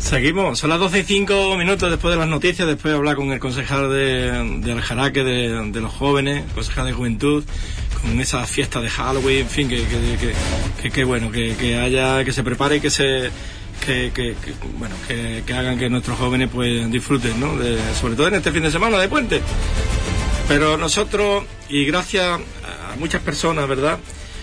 Seguimos, son las 12:05 después de las noticias, después de hablar con el concejal de Aljaraque, de los jóvenes, concejal de juventud, con esa fiesta de Halloween, en fin, que bueno, que haya, que se prepare y que hagan que nuestros jóvenes pues disfruten, ¿no? Sobre todo en este fin de semana de puente. Pero nosotros, y gracias a muchas personas, ¿verdad?,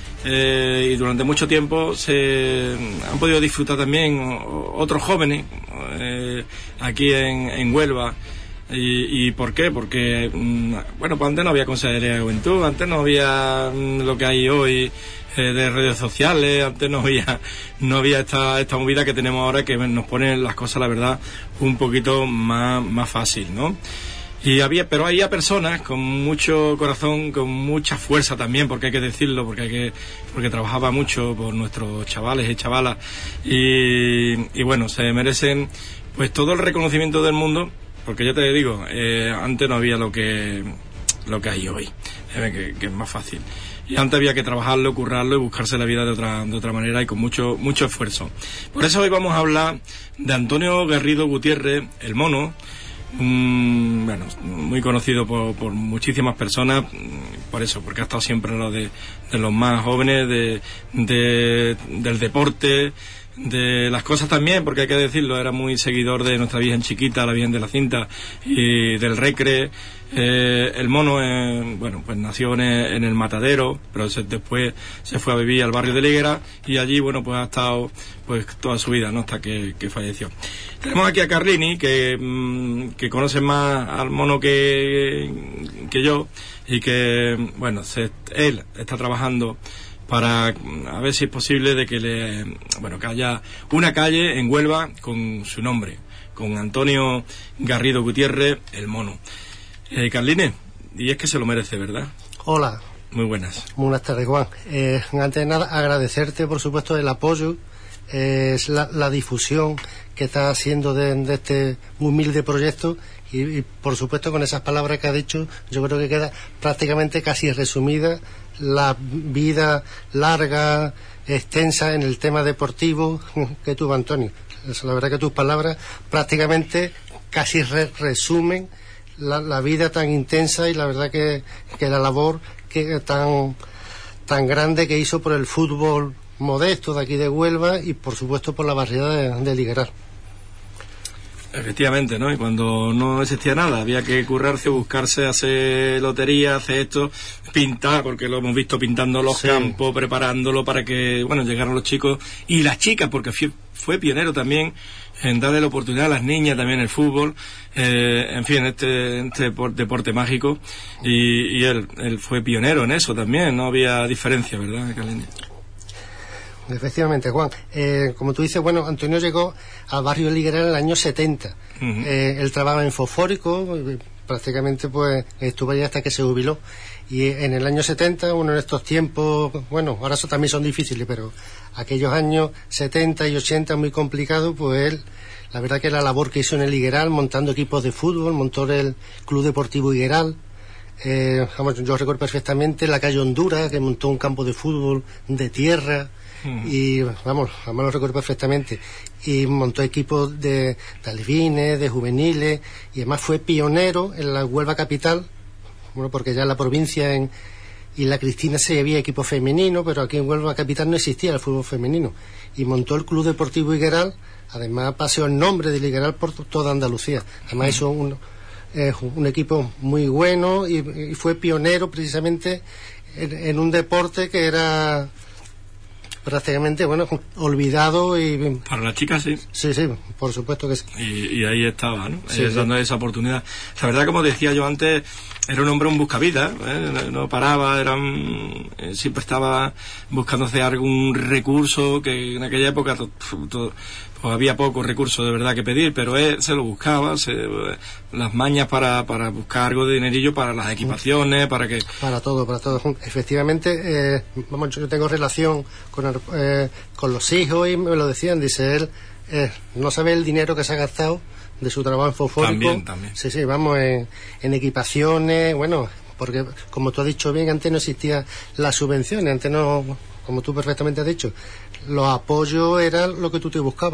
y durante mucho tiempo se han podido disfrutar también otros jóvenes aquí en Huelva. ¿Y por qué? Porque bueno, pues antes no había Consejería de Juventud, antes no había lo que hay hoy de redes sociales, antes no había esta movida que tenemos ahora, que nos pone las cosas, la verdad, un poquito más fácil, ¿no? Pero había personas con mucho corazón, con mucha fuerza también, porque hay que decirlo, porque trabajaba mucho por nuestros chavales y chavalas, y bueno, se merecen pues todo el reconocimiento del mundo, porque ya te digo, antes no había lo que hay hoy, que es más fácil. Y antes había que trabajarlo, currarlo y buscarse la vida de otra manera y con mucho esfuerzo. Por eso hoy vamos a hablar de Antonio Garrido Gutiérrez, el Mono. Bueno, muy conocido por muchísimas personas, por eso, porque ha estado siempre en lo de los más jóvenes, del deporte, de las cosas también, porque hay que decirlo, era muy seguidor de nuestra Virgen Chiquita, la Virgen de la Cinta, y del Recre. El Mono, bueno, pues nació en el Matadero, pero después se fue a vivir al barrio de Liguera, y allí, bueno, pues ha estado pues toda su vida, ¿no?, hasta que falleció. Tenemos aquí a Carlini, que conoce más al Mono que yo, y que, bueno, él está trabajando para a ver si es posible de que que haya una calle en Huelva con su nombre, con Antonio Garrido Gutiérrez, el Mono. Carline, y es que se lo merece, ¿verdad? Hola. Muy buenas. Buenas tardes, Juan. Antes de nada, agradecerte, por supuesto, el apoyo, la difusión que estás haciendo de este humilde proyecto, y por supuesto, con esas palabras que has dicho, yo creo que queda prácticamente casi resumida la vida larga, extensa en el tema deportivo que tuvo Antonio. La verdad que tus palabras prácticamente casi resumen la vida tan intensa, y la verdad que la labor tan grande que hizo por el fútbol modesto de aquí de Huelva, y por supuesto por la barriada de Ligueral. Efectivamente, ¿no? Y cuando no existía nada, había que currarse, buscarse, hacer lotería, hacer esto, pintar, porque lo hemos visto pintando los campos, preparándolo para que, bueno, llegaran los chicos y las chicas, porque fue pionero también en darle la oportunidad a las niñas también el fútbol, en fin, este deporte mágico, y él fue pionero en eso también, no había diferencia, ¿verdad, Carlini? Efectivamente, Juan. Como tú dices, bueno, Antonio llegó al barrio de Ligueral en el año 70. Uh-huh. Él trabajaba en fosfórico, prácticamente pues estuvo allí hasta que se jubiló. Y en el año 70, uno de estos tiempos, bueno, ahora eso también son difíciles, pero aquellos años 70 y 80 muy complicados, pues él, la verdad que la labor que hizo en el Ligueral, montando equipos de fútbol, montó el Club Deportivo Ligueral. Yo recuerdo perfectamente la calle Honduras, que montó un campo de fútbol de tierra. Y además lo recuerdo perfectamente, y montó equipos de alevines, de juveniles, y además fue pionero en la Huelva capital, bueno, porque ya en la provincia y la Cristina se había equipo femenino, pero aquí en Huelva capital no existía el fútbol femenino, y montó el Club Deportivo Ligueral. Además paseó el nombre de Ligueral por toda Andalucía. Además hizo un equipo muy bueno, y fue pionero precisamente en un deporte que era prácticamente, bueno, olvidado. Y para las chicas sí, por supuesto que sí, y ahí estaba, ¿no? Sí, dando esa oportunidad. La verdad, como decía yo antes, era un hombre un buscavidas, no paraba, siempre estaba buscando hacer algún recurso, que en aquella época pues había pocos recursos de verdad que pedir, pero él se lo buscaba, las mañas para buscar algo de dinerillo para las equipaciones, para todo. Efectivamente, yo tengo relación con los hijos, y me lo decían, dice él, no sabe el dinero que se ha gastado de su trabajo en fosfórico. También. Sí, vamos, en equipaciones, bueno, porque como tú has dicho bien, antes no existían las subvenciones, antes no, como tú perfectamente has dicho, los apoyos eran lo que tú te buscabas.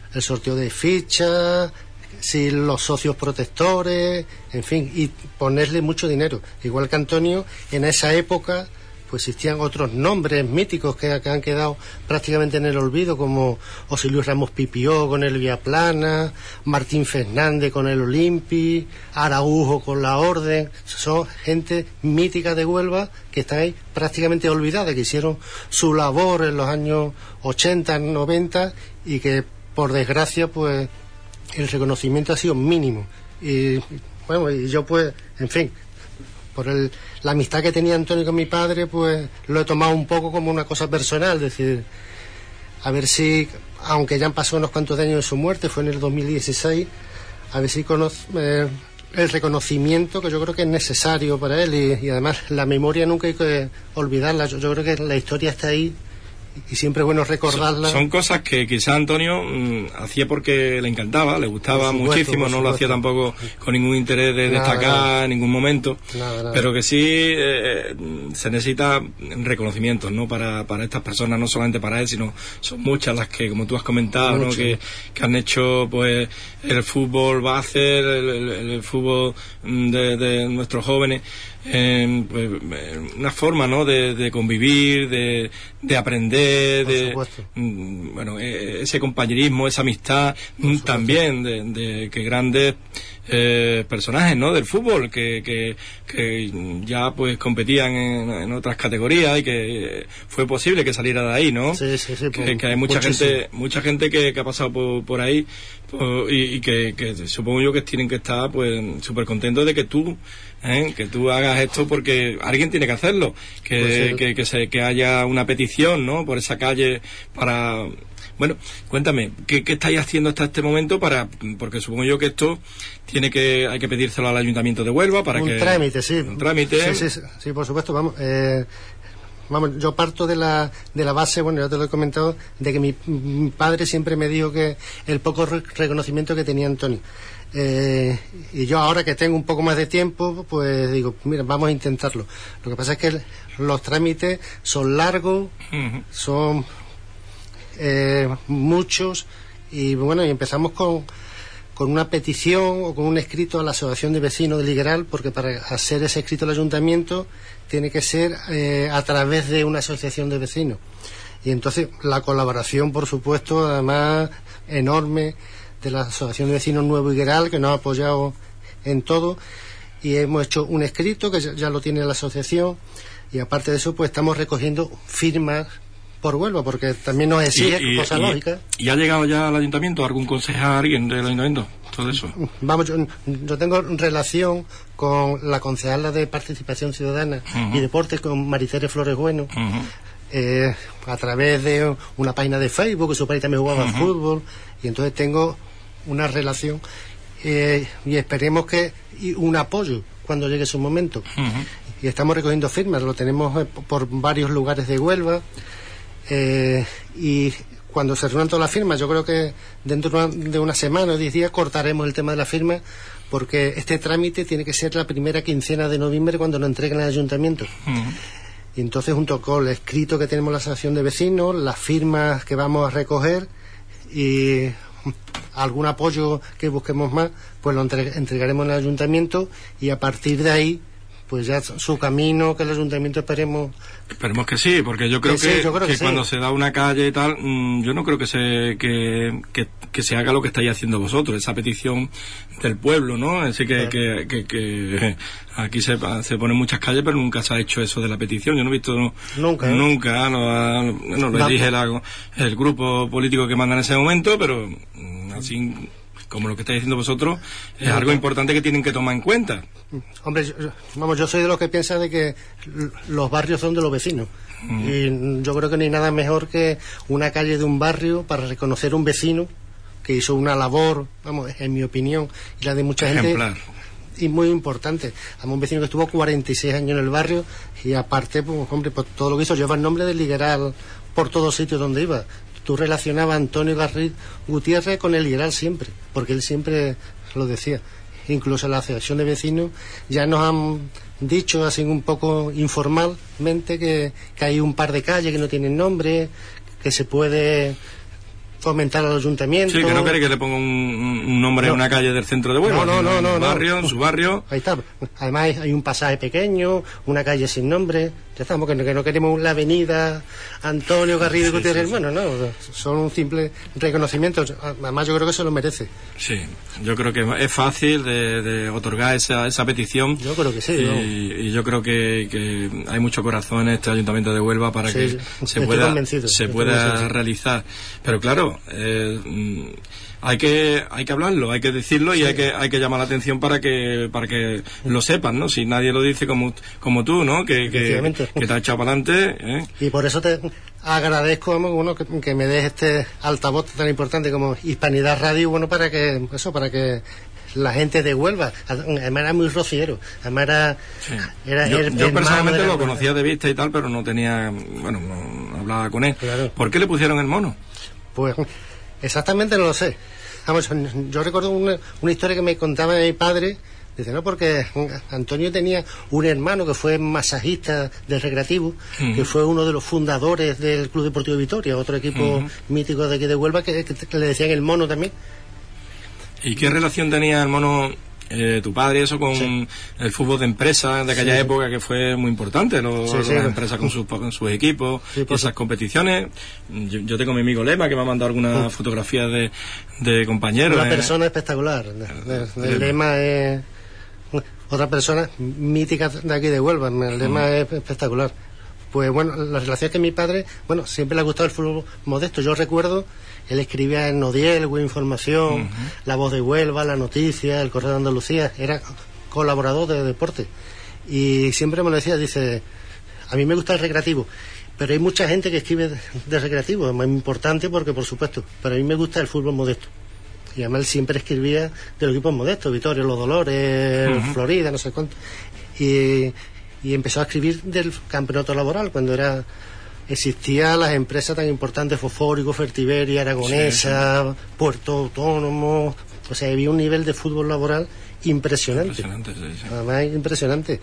el sorteo de fichas, si los socios protectores, en fin, y ponerle mucho dinero. Igual que Antonio, en esa época pues existían otros nombres míticos que han quedado prácticamente en el olvido, como José Luis Ramos Pipió con el Viaplana, Martín Fernández con el Olimpi, Araujo con la Orden. Son gente mítica de Huelva que está ahí prácticamente olvidada, que hicieron su labor en los años 80, 90 y que por desgracia pues el reconocimiento ha sido mínimo. Y bueno, y yo pues, en fin, por la amistad que tenía Antonio con mi padre, pues lo he tomado un poco como una cosa personal, es decir, a ver si, aunque ya han pasado unos cuantos años de su muerte, fue en el 2016, a ver si el reconocimiento que yo creo que es necesario para él, y además la memoria nunca hay que olvidarla. Yo creo que la historia está ahí y siempre es bueno recordarla. Son cosas que quizá Antonio hacía porque le encantaba, le gustaba muchísimo, no lo hacía tampoco con ningún interés de destacar en ningún momento, pero que sí se necesita reconocimientos, ¿no? Para estas personas, no solamente para él, sino son muchas las que, como tú has comentado, ¿no? que han hecho pues el fútbol base, el fútbol de nuestros jóvenes, pues, una forma, ¿no? de convivir, de aprender, bueno, ese compañerismo, esa amistad, también de que grandes personajes, ¿no? del fútbol que ya pues competían en otras categorías y que fue posible que saliera de ahí, ¿no? Sí, que hay mucha gente que ha pasado por ahí, y que supongo yo que tienen que estar pues súper contentos de que tú hagas esto, porque alguien tiene que hacerlo, que haya una petición, ¿no? por esa calle para... Bueno, cuéntame, ¿qué estáis haciendo hasta este momento porque supongo yo que esto hay que pedírselo al Ayuntamiento de Huelva para un trámite, sí. Un trámite. Sí, por supuesto, vamos, yo parto de la base, bueno, ya te lo he comentado, de que mi padre siempre me dijo que el poco reconocimiento que tenía Antonio. Y yo ahora que tengo un poco más de tiempo, pues digo, mira, vamos a intentarlo. Lo que pasa es que los trámites son largos, son muchos, y bueno, y empezamos con una petición o con un escrito a la Asociación de Vecinos de Ligueral, porque para hacer ese escrito al Ayuntamiento tiene que ser a través de una asociación de vecinos. Y entonces la colaboración, por supuesto, además enorme, de la Asociación de Vecinos Nuevo Higueral, que nos ha apoyado en todo, y hemos hecho un escrito que ya lo tiene la asociación, y aparte de eso pues estamos recogiendo firmas por Huelva, porque también nos exige cosas lógicas. ¿Y ha llegado ya al Ayuntamiento algún concejal, alguien del Ayuntamiento? Todo eso. Vamos, yo tengo relación con la concejala de Participación Ciudadana y Deporte, con Maricere Flores Bueno, a través de una página de Facebook, que su padre también jugaba al fútbol, y entonces tengo una relación, y esperemos y un apoyo cuando llegue su momento. Y estamos recogiendo firmas, lo tenemos por varios lugares de Huelva, y cuando se reúnan todas las firmas, yo creo que dentro de una semana o 10 días cortaremos el tema de la firma, porque este trámite tiene que ser la primera quincena de noviembre cuando lo entreguen al Ayuntamiento. Y entonces, junto con el escrito que tenemos la Asociación de Vecinos, las firmas que vamos a recoger y algún apoyo que busquemos más, pues lo entregaremos al Ayuntamiento, y a partir de ahí pues ya su camino, que el Ayuntamiento esperemos que sí, porque yo creo que cuando se da una calle y tal, yo no creo que se haga lo que estáis haciendo vosotros, esa petición del pueblo, ¿no? Así que aquí se ponen muchas calles, pero nunca se ha hecho eso de la petición. Yo no he visto nunca lo dije el grupo político que manda en ese momento, pero así como lo que estáis diciendo vosotros, es algo importante que tienen que tomar en cuenta. Hombre, yo soy de los que piensa de que los barrios son de los vecinos. Y yo creo que no hay nada mejor que una calle de un barrio para reconocer un vecino que hizo una labor, en mi opinión, y la de mucha gente, y muy importante. A un vecino que estuvo 46 años en el barrio, y aparte, pues, hombre, pues todo lo que hizo lleva el nombre de Ligueral por todos sitios donde iba. Tú relacionabas a Antonio Garriz Gutiérrez con el Ligueral siempre, porque él siempre lo decía. Incluso la Asociación de Vecinos ya nos han dicho, así un poco informalmente, que hay un par de calles que no tienen nombre, que se puede comentar al ayuntamiento. Sí, que no quiere que le ponga un nombre en una calle del centro de Huelva. En su barrio. Ahí está. Además hay un pasaje pequeño, una calle sin nombre. Ya estamos, que no queremos la avenida Antonio Garrido y Gutiérrez. Bueno, no, son un simple reconocimiento. Además yo creo que se lo merece. Sí, yo creo que es fácil de otorgar esa petición. Yo creo que sí. Y yo creo que hay mucho corazón en este ayuntamiento de Huelva para que se pueda realizar. Pero claro, hay que hablarlo, hay que decirlo, y hay que llamar la atención para que lo sepan, ¿no? Si nadie lo dice como tú, ¿no? Que te ha echado para adelante. Y por eso te agradezco, que me des este altavoz tan importante como Hispanidad Radio, bueno, para que la gente de Huelva, además era muy rociero, además yo personalmente lo conocía de vista y tal, pero no hablaba con él. Claro. ¿Por qué le pusieron el mono? Pues exactamente no lo sé. Vamos, yo recuerdo una historia que me contaba mi padre. Dice, no, porque Antonio tenía un hermano que fue masajista del Recreativo, que fue uno de los fundadores del Club Deportivo Vitoria, otro equipo mítico de aquí de Huelva, que le decían el mono también. ¿Y qué relación tenía el mono, tu padre, eso con el fútbol de empresa de aquella época, que fue muy importante, las empresas con sus equipos, y esas competiciones? Yo tengo a mi amigo Lema, que me ha mandado algunas fotografías de compañeros. Una persona espectacular. Lema es otra persona mítica de aquí de Huelva. El Lema es espectacular. Pues bueno, la relación que mi padre, siempre le ha gustado el fútbol modesto. Yo recuerdo, él escribía en Nodiel, Web Información, La Voz de Huelva, La Noticia, El Correo de Andalucía, era colaborador de deporte. Y siempre me lo decía, dice, a mí me gusta el Recreativo, pero hay mucha gente que escribe de Recreativo, es más importante porque, por supuesto, pero a mí me gusta el fútbol modesto. Y además él siempre escribía de los equipos modestos, Vitoria, Los Dolores, Florida, no sé cuánto. Y empezó a escribir del campeonato laboral, cuando existían las empresas tan importantes, Fosfórico, Fertiberia, Aragonesa, Puerto Autónomo. O sea, había un nivel de fútbol laboral impresionante. Además, impresionante.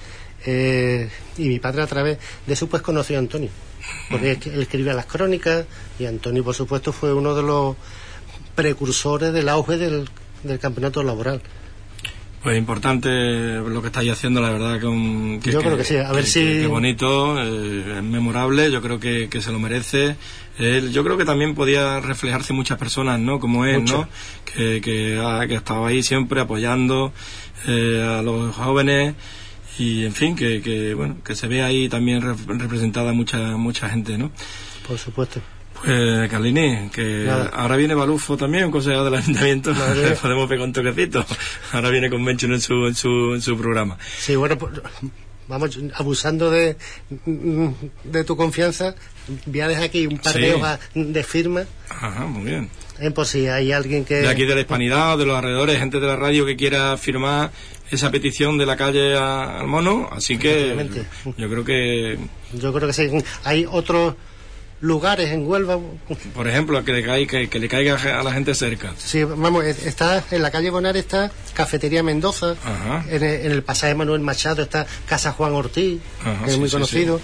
Y mi padre, a través de eso, pues conoció a Antonio, porque él escribía las crónicas, y Antonio, por supuesto, fue uno de los precursores del auge del campeonato laboral. Pues importante lo que estáis haciendo, la verdad. Yo creo que sí, a ver si... Qué bonito, es memorable, yo creo que se lo merece. Yo creo que también podía reflejarse muchas personas, ¿no? Como él, ¿no? Que ha estado ahí siempre apoyando a los jóvenes, y en fin, que se ve ahí también representada mucha gente, ¿no? Por supuesto. Pues, Carlini, que ahora viene Balufo también, un consejero del ayuntamiento. Podemos pegar un toquecito. Ahora viene con Menchun en su programa. Sí, bueno, pues, vamos, abusando de tu confianza, voy a dejar aquí un par de hojas de firma. Ajá, muy bien. Por si hay alguien que... De aquí de la Hispanidad, de los alrededores, gente de la radio que quiera firmar esa petición de la calle al mono, así que yo creo que sí. Hay otros lugares en Huelva, por ejemplo, que le caiga a la gente cerca. Sí, vamos, está en la calle Bonar, está Cafetería Mendoza. En el pasaje Manuel Machado está Casa Juan Ortiz, que es muy conocido.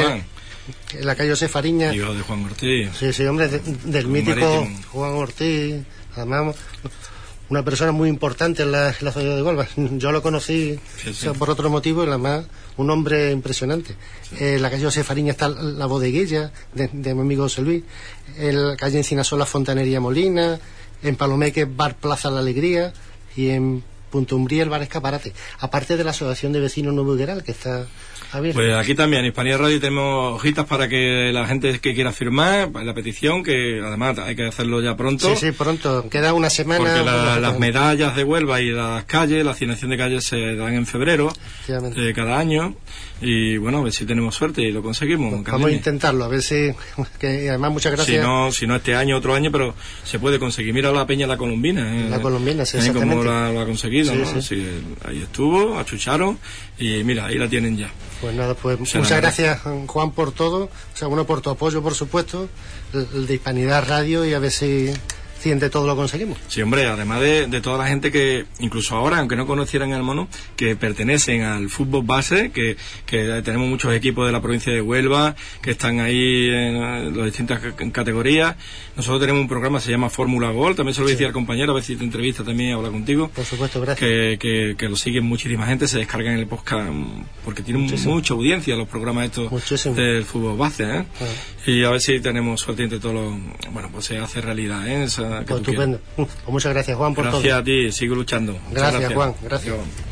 En la calle José Fariña, hijo de Juan Ortiz. Sí, hombre, del mítico marítimo Juan Ortiz. Además, una persona muy importante en la ciudad de Huelva. Yo lo conocí por otro motivo, y además un hombre impresionante. En la calle José Fariña está la bodeguilla de mi amigo José Luis. En la calle Encinasola, Fontanería Molina. En Palomeque, Bar Plaza La Alegría. Y en Punta Umbría, el Bar Escaparate. Aparte de la Asociación de Vecinos Nuevo Higueral, que está abierta. Pues aquí también, en Hispanidad Radio, tenemos hojitas para que la gente que quiera firmar la petición, que además hay que hacerlo ya pronto. Sí, pronto. Queda una semana. Porque las medallas de Huelva y las calles, la asignación de calles se dan en febrero cada año. Y bueno, a ver si tenemos suerte y lo conseguimos. Pues vamos a intentarlo, a ver si... Que además, muchas gracias. Si no este año, otro año, pero se puede conseguir. Mira la Peña La Colombina. La Colombina, sí, exactamente. Como lo ha conseguido, ¿no? Sí, ahí estuvo, achucharon, y mira, ahí la tienen ya. Pues nada, pues muchas gracias, Juan, por todo. O sea, por tu apoyo, por supuesto, el de Hispanidad Radio, y a ver si conscientes de todo lo que conseguimos. Sí, hombre, además de toda la gente que, incluso ahora, aunque no conocieran el mono, que pertenecen al fútbol base, que tenemos muchos equipos de la provincia de Huelva, que están ahí en las distintas categorías. Nosotros tenemos un programa que se llama Fórmula Gol, también se lo decía al compañero, a ver si te entrevista también y habla contigo. Por supuesto, gracias. Que lo siguen muchísima gente, se descargan en el podcast, porque tienen mucha audiencia los programas estos del fútbol base, ¿eh? Y a ver si tenemos suerte entre todos los... Bueno, pues se hace realidad, ¿eh? Pues estupendo. Pues muchas gracias, Juan, por todo. Gracias a ti, sigo luchando. Gracias, Juan, gracias.